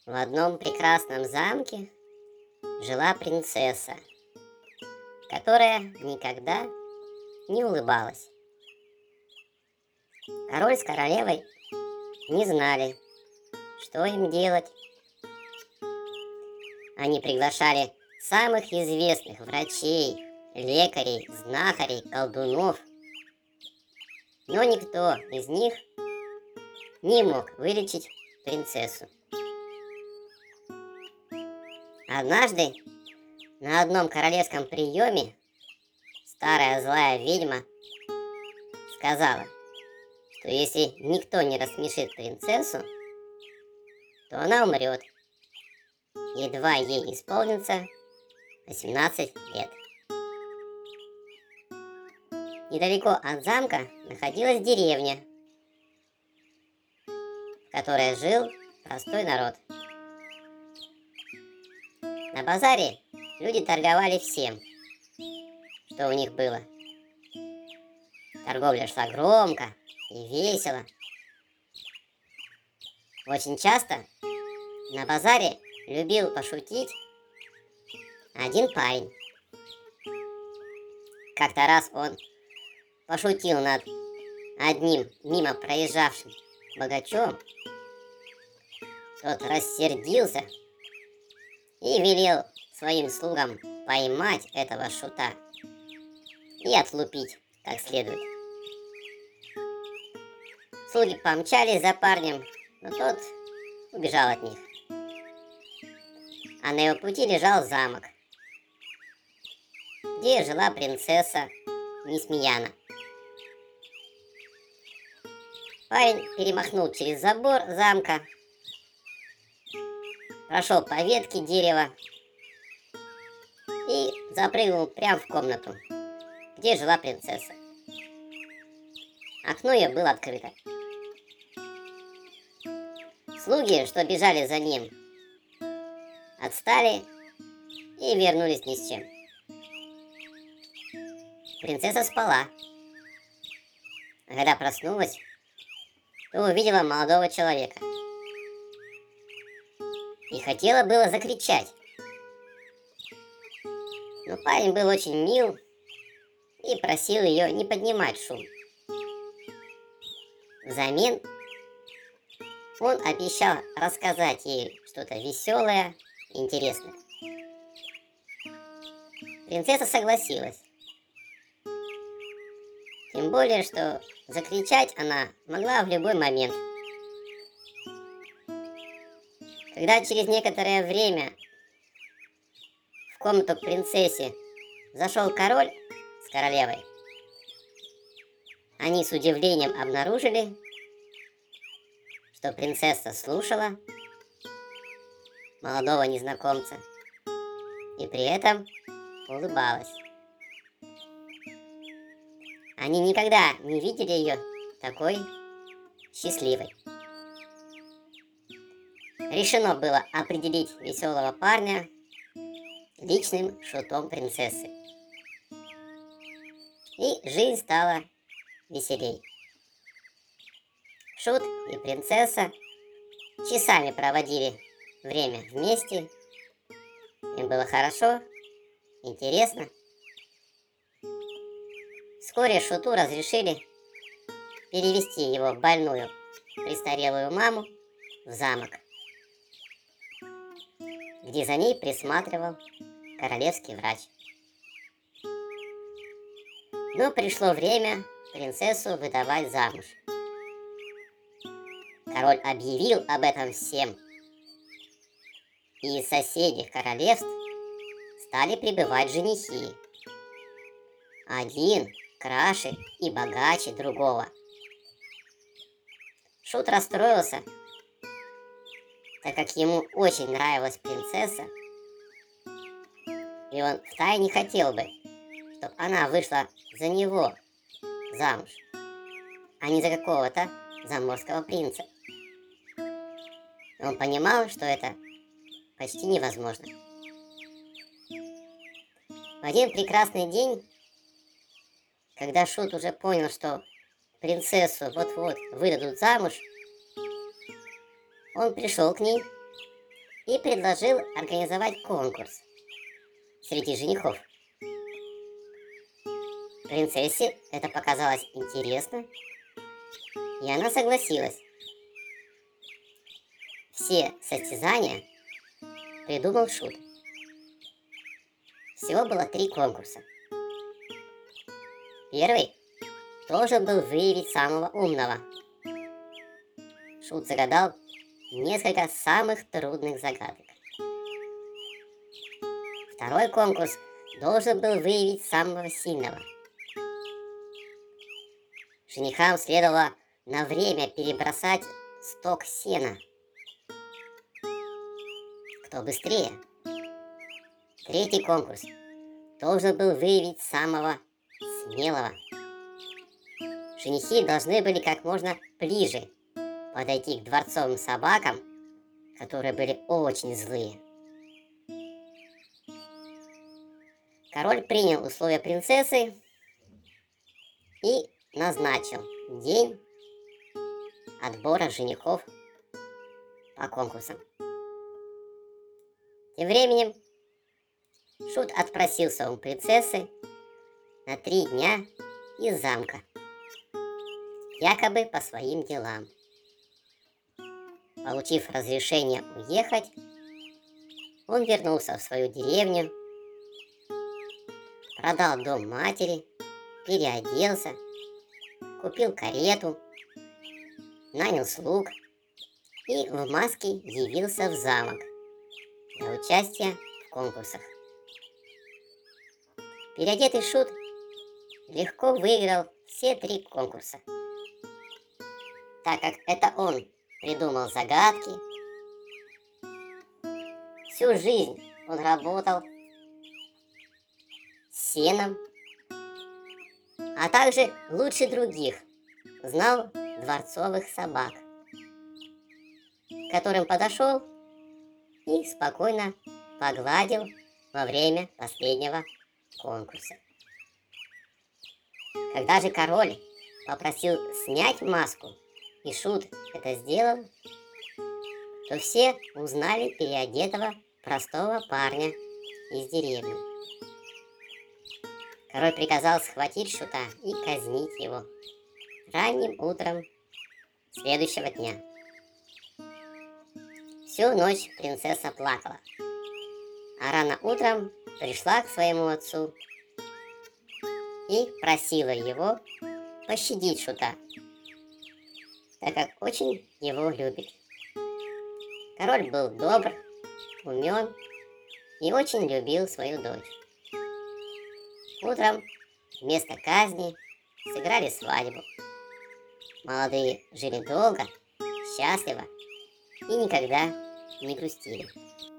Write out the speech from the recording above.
В одном прекрасном замке жила принцесса, которая никогда не улыбалась. Король с королевой не знали, что им делать. Они приглашали самых известных врачей, лекарей, знахарей, колдунов, но никто из них не мог вылечить принцессу. Однажды на одном королевском приеме старая злая ведьма сказала, что если никто не рассмешит принцессу, то она умрет. Едва ей исполнится 18 лет. Недалеко от замка находилась деревня, в которой жил простой народ. На базаре люди торговали всем, что у них было. Торговля шла громко и весело. Очень часто на базаре любил пошутить один парень. Как-то раз он пошутил над одним мимо проезжавшим богачом. Тот рассердился и велел своим слугам поймать этого шута и отлупить как следует. Слуги помчались за парнем, но тот убежал от них. А на его пути лежал замок, где жила принцесса Несмеяна. Парень перемахнул через забор замка, прошел по ветке дерева и запрыгнул прямо в комнату, где жила принцесса. Окно ее было открыто. Слуги, что бежали за ним, отстали и вернулись ни с чем. Принцесса спала. А когда проснулась, то увидела молодого человека. И хотела было закричать. Но парень был очень мил и просил ее не поднимать шум. Взамен он обещал рассказать ей что-то веселое и интересное. Принцесса согласилась. Тем более, что закричать она могла в любой момент. Когда через некоторое время в комнату к принцессе зашел король с королевой, они с удивлением обнаружили, что принцесса слушала молодого незнакомца и при этом улыбалась. Они никогда не видели ее такой счастливой. Решено было определить веселого парня личным шутом принцессы. И жизнь стала веселей. Шут и принцесса часами проводили время вместе. Им было хорошо, интересно. Вскоре Шуту разрешили перевести его больную престарелую маму в замок, где за ней присматривал королевский врач. Но пришло время принцессу выдавать замуж. Король объявил об этом всем, и из соседних королевств стали прибывать женихи. Один краше и богаче другого. Шут расстроился, так как ему очень нравилась принцесса, и он втайне хотел бы, чтобы она вышла за него замуж, а не за какого-то заморского принца. Он понимал, что это почти невозможно. В один прекрасный день, когда Шут уже понял, что принцессу вот-вот выдадут замуж, он пришел к ней и предложил организовать конкурс среди женихов. Принцессе это показалось интересно, и она согласилась. Все состязания придумал Шут. Всего было 3 конкурса. Первый должен был выявить самого умного. Шут загадал несколько самых трудных загадок. Второй конкурс должен был выявить самого сильного. Женихам следовало на время перебросать сток сена. Кто быстрее? Третий конкурс должен был выявить самого смелого. Женихи должны были как можно ближе подойти к дворцовым собакам, которые были очень злые. Король принял условия принцессы и назначил день отбора женихов по конкурсам. Тем временем Шут отпросился у принцессы на 3 дня из замка, якобы по своим делам. Получив разрешение уехать, он вернулся в свою деревню, продал дом матери, переоделся, купил карету, нанял слуг и в маске явился в замок для участия в конкурсах. Переодетый Шут легко выиграл все 3 конкурса, так как это он придумал загадки. Всю жизнь он работал с сеном, а также лучше других знал дворцовых собак, к которым подошел и спокойно погладил во время последнего конкурса. Когда же король попросил снять маску, и Шут это сделал, то все узнали переодетого простого парня из деревни. Король приказал схватить Шута и казнить его ранним утром следующего дня. Всю ночь принцесса плакала, а рано утром пришла к своему отцу и просила его пощадить Шута, так как очень его любит. Король был добр, умен и очень любил свою дочь. Утром вместо казни сыграли свадьбу. Молодые жили долго, счастливо и никогда не грустили.